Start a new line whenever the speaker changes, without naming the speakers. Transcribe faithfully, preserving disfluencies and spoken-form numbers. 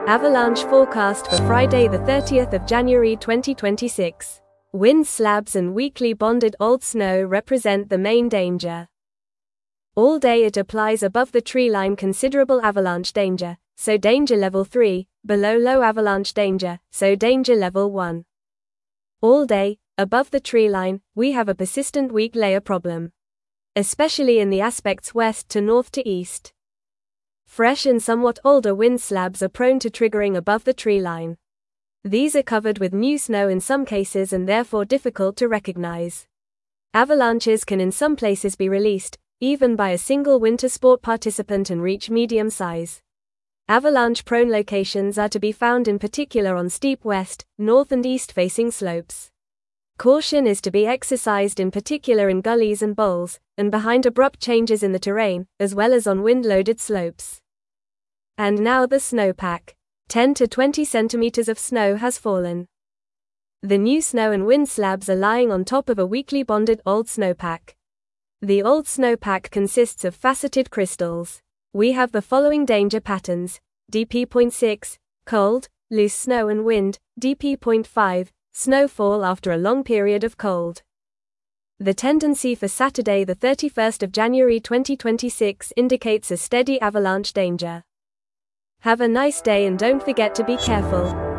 Avalanche forecast for Friday the thirtieth of January twenty twenty-six. Wind slabs and weakly bonded old snow represent the main danger. All day it applies above the tree line considerable avalanche danger, so danger level three, below low avalanche danger, so danger level one. All day, above the tree line, we have a persistent weak layer problem. Especially in the aspects west to north to east. Fresh and somewhat older wind slabs are prone to triggering above the tree line. These are covered with new snow in some cases and therefore difficult to recognize. Avalanches can in some places be released, even by a single winter sport participant, and reach medium size. Avalanche-prone locations are to be found in particular on steep west, north and east-facing slopes. Caution is to be exercised in particular in gullies and bowls, and behind abrupt changes in the terrain, as well as on wind-loaded slopes. And now the snowpack. ten to twenty centimeters of snow has fallen. The new snow and wind slabs are lying on top of a weakly bonded old snowpack. The old snowpack consists of faceted crystals. We have the following danger patterns: D P zero point six, cold, loose snow and wind; D P zero point five, snowfall after a long period of cold. The tendency for Saturday the thirty-first of January twenty twenty-six indicates a steady avalanche danger. Have a nice day and don't forget to be careful.